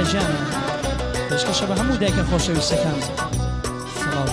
جانە پێشکەشە بە هەموو دایکە خۆشەویستەکان سڵاو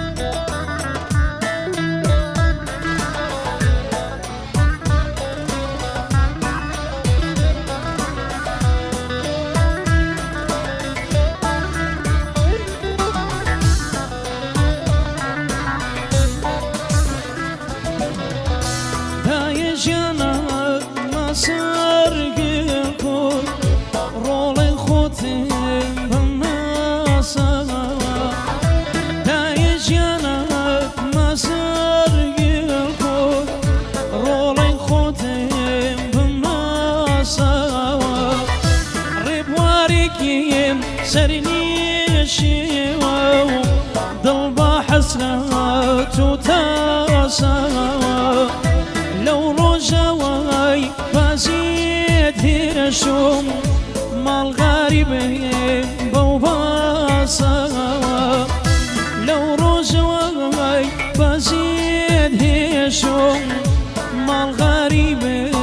سرني شيوا ضل بحسرات وتاسوا لو رجواي بزيد هرشوم مال غريبين بوباسا لو رجواي بزيد هرشوم مال غريبين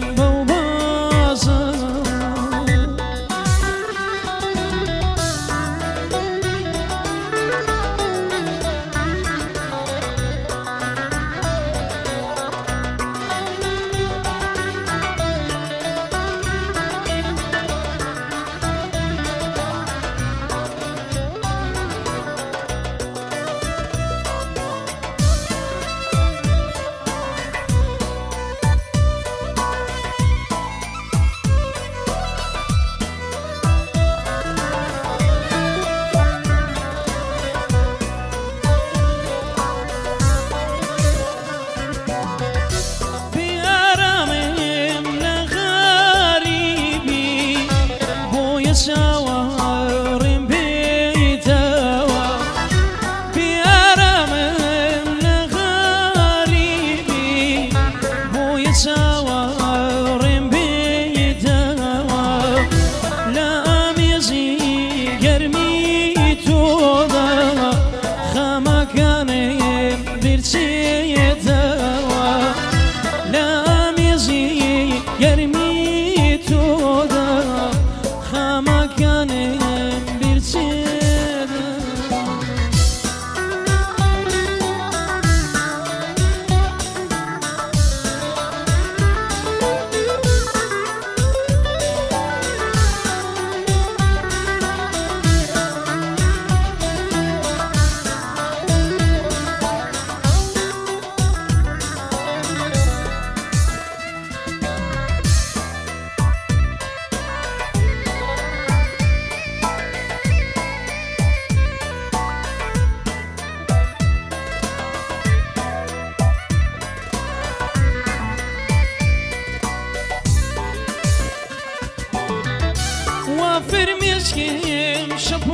فرميشكيم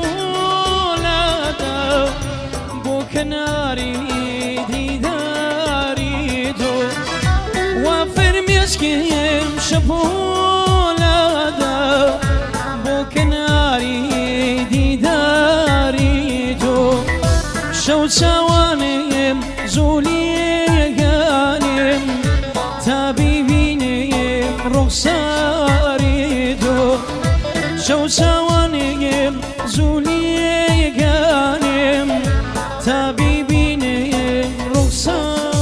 شبولادا بو كناري ديداري دو وفرميشكيم شبولادا بو كناري ديداري دو شو شوانيم زولي غانيم تابيبينيم رخصاري دو شو شوانيم زولي غانم طبيبينيم رخصار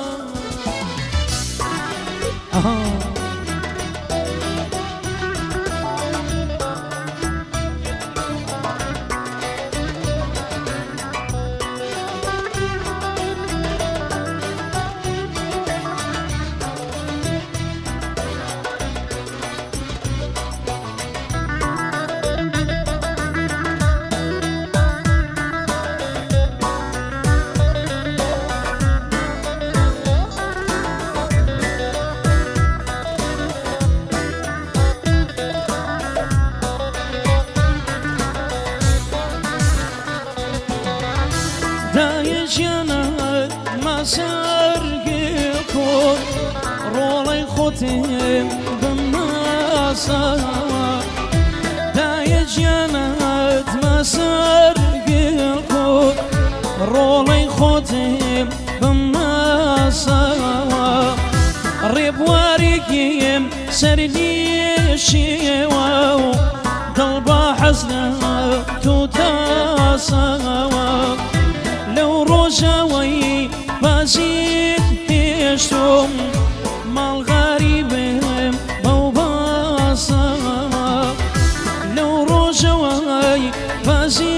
سرقكم رولي ختم بالناصا داي جنات ما سرقكم رولي ختم بالناصا ريب واريكيم سردي شيواو دڵ بە حەزنە تو تاسەوە لەو ڕۆژەوەی بەزیت هێشتم ماڵغاری بێم بەو باسەوە لەو ڕۆژەوەی بەزی